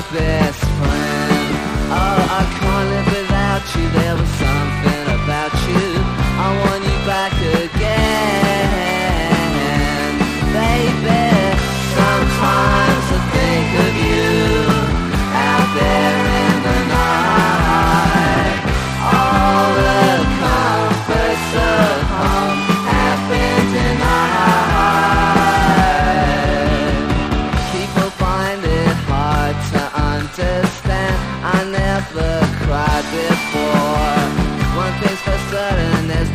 best friend. Oh, I can't live without you. There was something about you. I want you back again, baby. Sometimes I think of you out there in the night. All the comforts of home have been denied. People find it hard to understand. I never cried before. One thing's for certain, there's